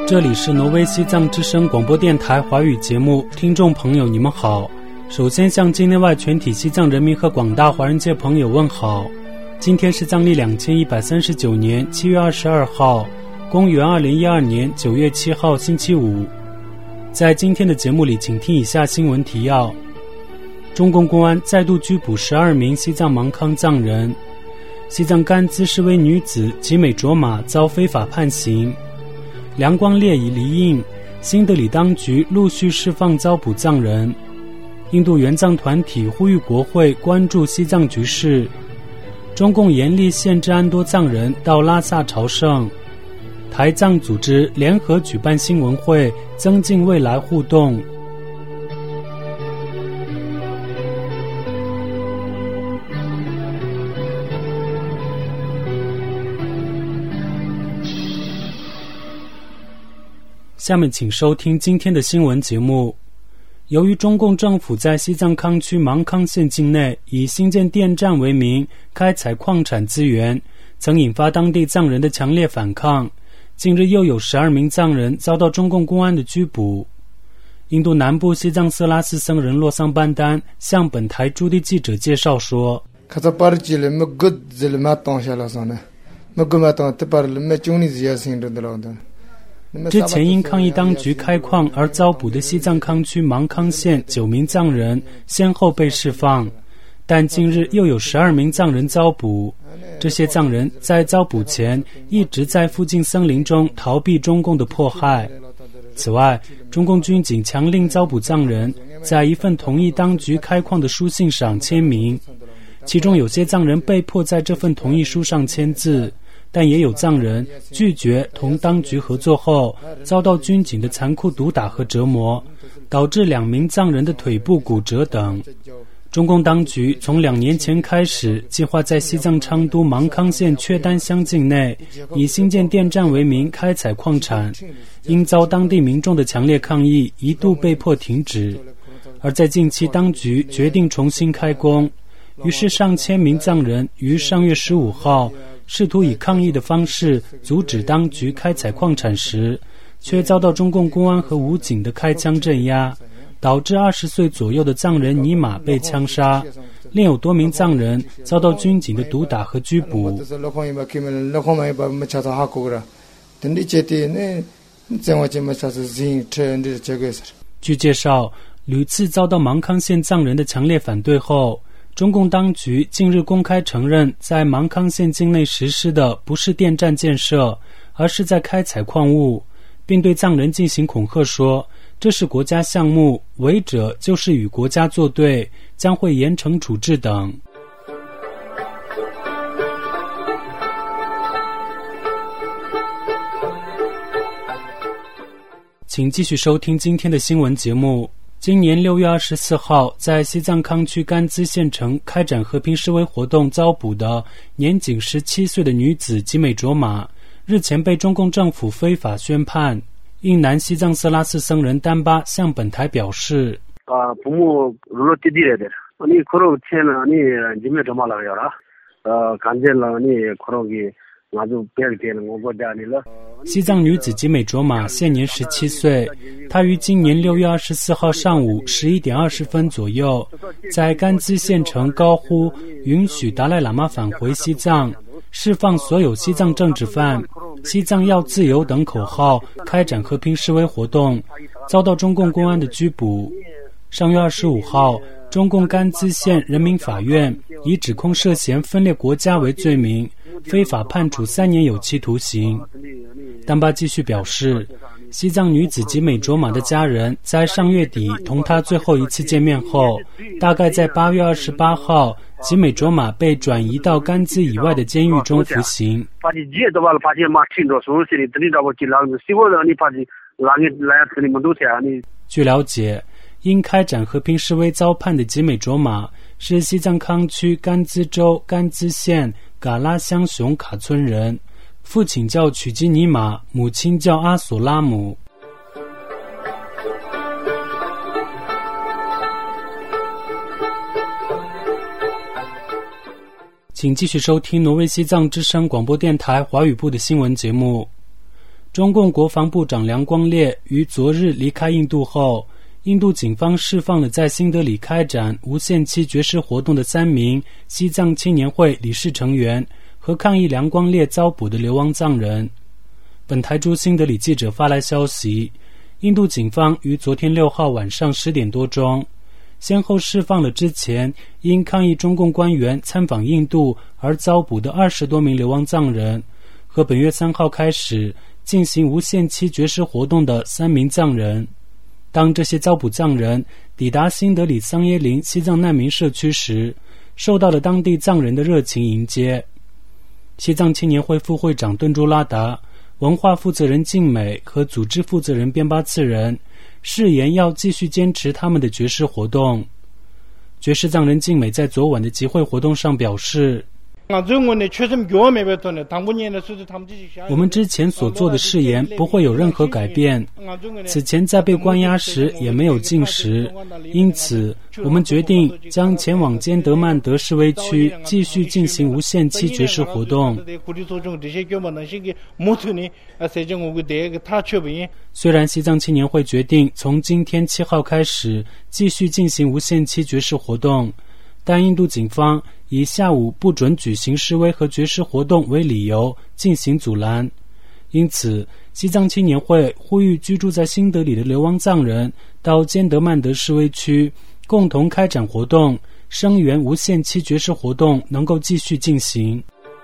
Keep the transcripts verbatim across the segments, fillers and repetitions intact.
这里是挪威西藏之声广播电台华语节目，听众朋友你们好。首先向境内外全体西藏人民和广大华人界朋友问好。今天是藏历两千一百三十九年七月二十二号，公元二零一二年九月七号星期五。在今天的节目里，请听以下新闻提要：中共公安再度拘捕十二名西藏芒康藏人；西藏甘孜示威女子吉美卓玛遭非法判刑；梁光烈已离印，新德里当局陆续释放遭捕藏人；印度援藏团体呼吁国会关注西藏局势；中共严厉限制安多藏人到拉萨朝圣；台藏组织联合举办新闻会，增进未来互动。下面请收听今天的新闻节目。由于中共政府在西藏康区芒康县境内以新建电站为名开采矿产资源，曾引发当地藏人的强烈反抗。近日又有十二名藏人遭到中共公安的拘捕。印度南部西藏色拉寺僧人洛桑班丹向本台驻地记者介绍说，之前因抗议当局开矿而遭捕的西藏康区芒康县九名藏人先后被释放，但近日又有十二名藏人遭捕。这些藏人在遭捕前一直在附近森林中逃避中共的迫害。此外，中共军警强令遭捕藏人在一份同意当局开矿的书信上签名，其中有些藏人被迫在这份同意书上签字，但也有藏人拒绝同当局合作后，遭到军警的残酷毒打和折磨，导致两名藏人的腿部骨折等。中共当局从两年前开始，计划在西藏昌都芒康县雀丹乡境内以新建电站为名开采矿产，因遭当地民众的强烈抗议，一度被迫停止。而在近期，当局决定重新开工，于是上千名藏人于上月十五号试图以抗议的方式阻止当局开采矿产时，却遭到中共公安和武警的开枪镇压，导致二十岁左右的藏人尼玛被枪杀，另有多名藏人遭到军警的毒打和拘捕。据介绍，屡次遭到芒康县藏人的强烈反对后，中共当局近日公开承认，在芒康县境内实施的不是电站建设，而是在开采矿物，并对藏人进行恐吓说，这是国家项目，违者就是与国家作对，将会严惩处置等。请继续收听今天的新闻节目。今年六月二十四号，在西藏康区甘孜县城开展和平示威活动遭捕的年仅十七岁的女子吉美卓玛，日前被中共政府非法宣判。印南西藏色拉寺僧人丹巴向本台表示， 啊，父母如果弟弟来的，你可能签了你吉美卓玛了要了，呃，看见了你可能给那就别给了我国家里了。 西藏女子吉美卓玛现年十七岁，她于今年六月二十四号上午十一点二十分左右，在甘孜县城高呼允许达赖喇嘛返回西藏，释放所有西藏政治犯，西藏要自由等口号，开展和平示威活动，遭到中共公安的拘捕。上月二十五号，中共甘孜县人民法院以指控涉嫌分裂国家为罪名，非法判处三年有期徒刑。丹巴继续表示，西藏女子吉美卓玛的家人在上月底同她最后一次见面后，大概在八月二十八号，吉美卓玛被转移到甘孜以外的监狱中服刑。据了解，因开展和平示威遭判的吉美卓玛是西藏康区甘孜州甘孜县嘎拉乡雄卡村人，父亲叫曲基尼玛，母亲叫阿索拉姆。请继续收听挪威西藏之声广播电台华语部的新闻节目。 中共国防部长梁光烈于昨日离开印度后，印度警方释放了在新德里开展无限期绝食活动的三名西藏青年会理事成员和抗议梁光烈遭捕的流亡藏人。本台驻新德里记者发来消息，印度警方于昨天六号晚上十点多钟，先后释放了之前因抗议中共官员参访印度而遭捕的二十多名流亡藏人，和本月三号开始进行无限期绝食活动的三名藏人。当这些遭捕藏人抵达新德里桑耶林西藏难民社区时，受到了当地藏人的热情迎接。西藏青年会副会长顿珠拉达、文化负责人静美和组织负责人边巴次仁誓言要继续坚持他们的绝食活动。绝食藏人静美在昨晚的集会活动上表示，我们之前所做的誓言不会有任何改变，此前在被关押时也没有进食，因此我们决定将前往坚德曼德示威区继续进行无限期绝食活动。虽然西藏青年会决定从今天七号开始继续进行无限期绝食活动，但印度警方以下午不准举行示威和绝食活动为理由进行阻拦。因此，西藏青年会呼吁居住在新德里的流亡藏人到坚德曼德示威区共同开展活动，声援无限期绝食活动能够继续进行。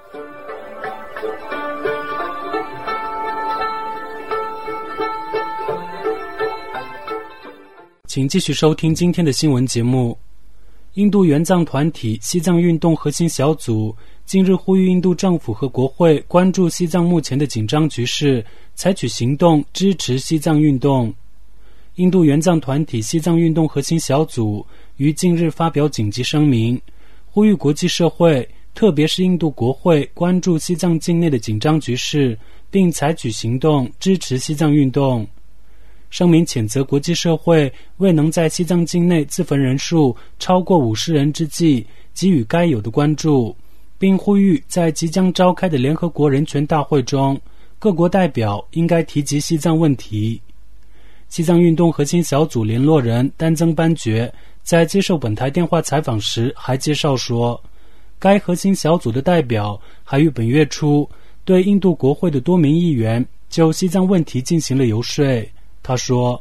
请继续收听今天的新闻节目。印度援藏团体西藏运动核心小组近日呼吁印度政府和国会关注西藏目前的紧张局势，采取行动支持西藏运动。印度援藏团体西藏运动核心小组于近日发表紧急声明，呼吁国际社会，特别是印度国会关注西藏境内的紧张局势，并采取行动支持西藏运动。声明谴责国际社会未能在西藏境内自焚人数超过五十人之际给予该有的关注，并呼吁在即将召开的联合国人权大会中，各国代表应该提及西藏问题。西藏运动核心小组联络人丹增班觉在接受本台电话采访时还介绍说，该核心小组的代表还于本月初对印度国会的多名议员就西藏问题进行了游说。他说，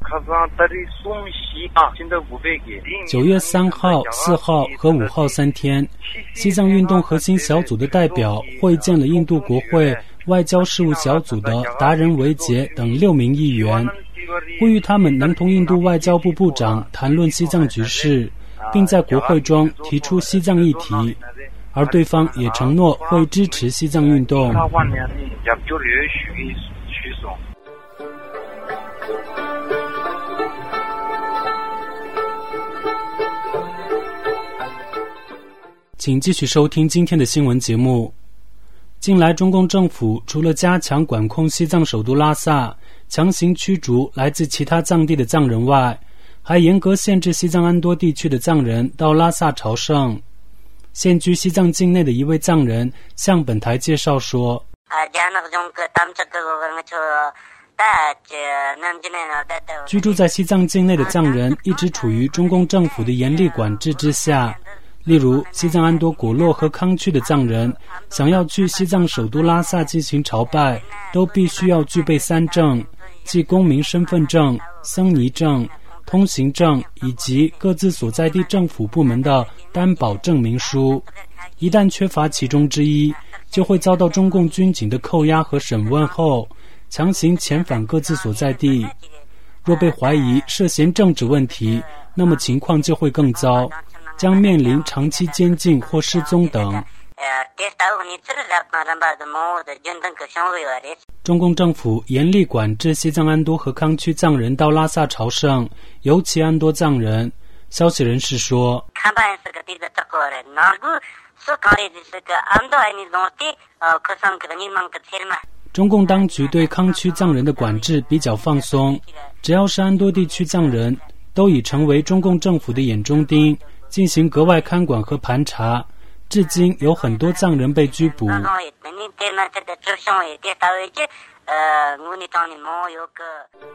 九月三号、四号和五号三天，西藏运动核心小组的代表会见了印度国会外交事务小组的达人维杰等六名议员，呼吁他们能同印度外交部部长谈论西藏局势，并在国会中提出西藏议题，而对方也承诺会支持西藏运动。请继续收听今天的新闻节目。近来中共政府除了加强管控西藏首都拉萨，强行驱逐来自其他藏地的藏人外，还严格限制西藏安多地区的藏人到拉萨朝圣。现居西藏境内的一位藏人向本台介绍说，居住在西藏境内的藏人一直处于中共政府的严厉管制之下。例如，西藏安多果洛和康区的藏人想要去西藏首都拉萨进行朝拜，都必须要具备三证，即公民身份证、僧尼证、通行证以及各自所在地政府部门的担保证明书。一旦缺乏其中之一，就会遭到中共军警的扣押和审问后，强行遣返各自所在地。若被怀疑涉嫌政治问题，那么情况就会更糟，将面临长期监禁或失踪等。中共政府严厉管制西藏安多和康区藏人到拉萨朝圣，尤其安多藏人。消息人士说，中共当局对康区藏人的管制比较放松，只要是安多地区藏人，都已成为中共政府的眼中钉，进行格外看管和盘查。至今有很多藏人被拘捕。 呃，我们当年没有个。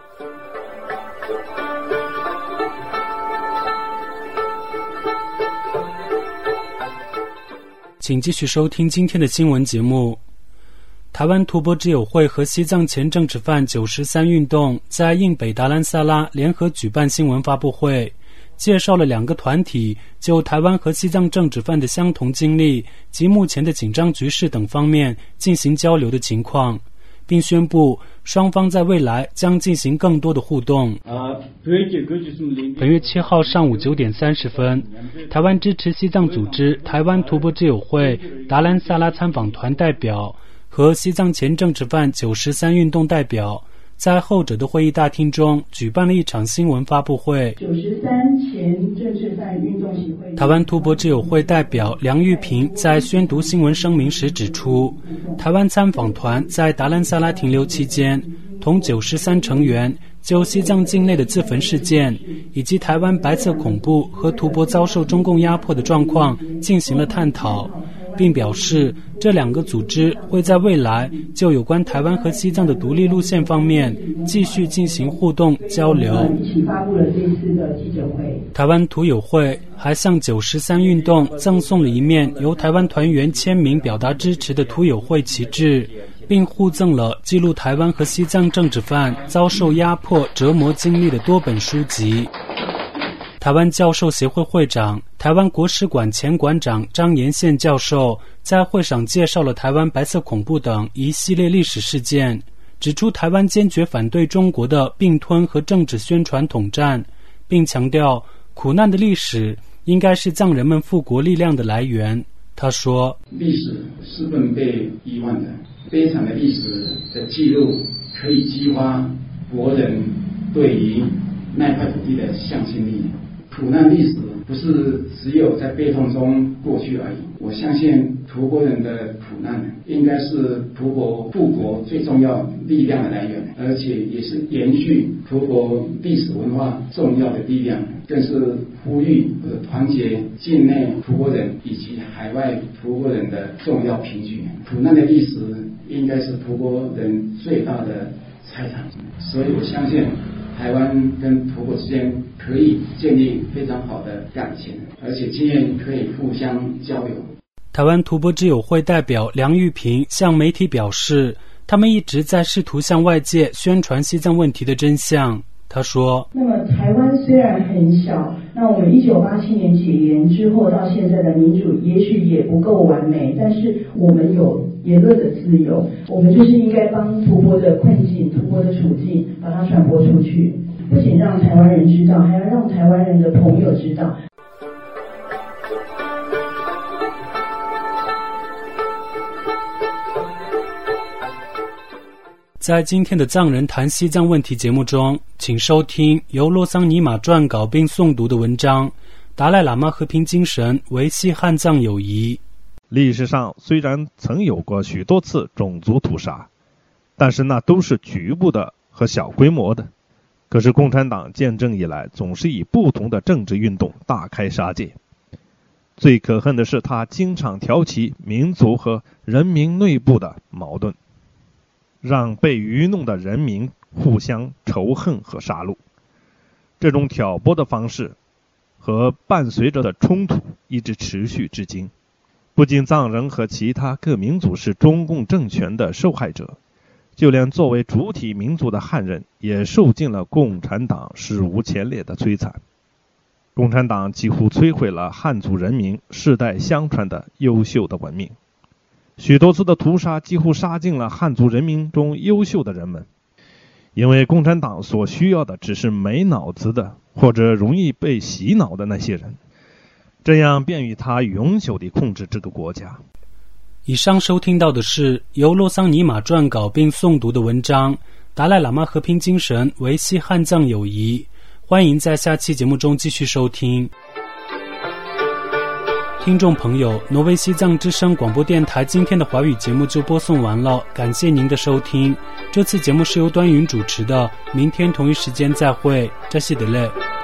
请继续收听今天的新闻节目。台湾图博之友会和西藏前政治犯九十三运动在印北达兰萨拉联合举办新闻发布会，介绍了两个团体就台湾和西藏政治犯的相同经历及目前的紧张局势等方面进行交流的情况，并宣布双方在未来将进行更多的互动。本月七号上午九点三十分，台湾支持西藏组织台湾图博之友会达兰萨拉参访团代表和西藏前政治犯九十三运动代表在后者的会议大厅中举办了一场新闻发布会。 九十三前政治犯运动协会台湾图博之友会代表梁玉平在宣读新闻声明时指出，台湾参访团在达兰萨拉停留期间，同九十三成员就西藏境内的自焚事件以及台湾白色恐怖和图博遭受中共压迫的状况进行了探讨，并表示这两个组织会在未来就有关台湾和西藏的独立路线方面继续进行互动交流。 一起发布了这次的记者会。 台湾图友会还向九十三运动赠送了一面由台湾团员签名表达支持的图友会旗帜，并互赠了记录台湾和西藏政治犯遭受压迫折磨经历的多本书籍。台湾教授协会会长、台湾国史馆前馆长张延宪教授在会上介绍了台湾白色恐怖等一系列历史事件，指出台湾坚决反对中国的并吞和政治宣传统战，并强调苦难的历史应该是藏人们复国力量的来源。他说， 历史是不能被遗忘的，悲惨的历史的记录可以激发国人对于那块土地的向心力。苦难历史不是只有在悲痛中过去而已，我相信图国人的苦难应该是图国复国最重要力量的来源，而且也是延续图国历史文化重要的力量，更是呼吁和团结境内图国人以及海外图国人的重要凭据。苦难的历史应该是图国人最大的财产，所以我相信台湾跟图国之间可以建立非常好的感情，而且经验可以互相交流。 台湾图博之友会代表梁玉平向媒体表示，他们一直在试图向外界宣传西藏问题的真相。他说， 那么台湾虽然很小，那我们一九八七年解严之后到现在的民主也许也不够完美，但是我们有言论的自由，我们就是应该帮图博的困境、图博的处境把它传播出去，不仅让台湾人知道，还要让台湾人的朋友知道。 在今天的藏人谈西藏问题节目中，请收听由洛桑尼玛撰稿并诵读的文章《达赖喇嘛和平精神维系汉藏友谊》。 历史上虽然曾有过许多次种族屠杀，但是那都是局部的和小规模的。可是共产党建政以来，总是以不同的政治运动大开杀戒。最可恨的是，他经常挑起民族和人民内部的矛盾，让被愚弄的人民互相仇恨和杀戮。这种挑拨的方式和伴随着的冲突一直持续至今。不仅藏人和其他各民族是中共政权的受害者，就连作为主体民族的汉人也受尽了共产党史无前例的摧残。共产党几乎摧毁了汉族人民世代相传的优秀的文明。许多次的屠杀几乎杀尽了汉族人民中优秀的人们，因为共产党所需要的只是没脑子的或者容易被洗脑的那些人，这样便于他永久地控制这个国家。 以上收听到的是由洛桑尼玛撰稿并诵读的文章《达赖喇嘛和平精神维系汉藏友谊》。欢迎在下期节目中继续收听。听众朋友，挪威西藏之声广播电台今天的华语节目就播送完了，感谢您的收听。这次节目是由端云主持的，明天同一时间再会，扎西德勒。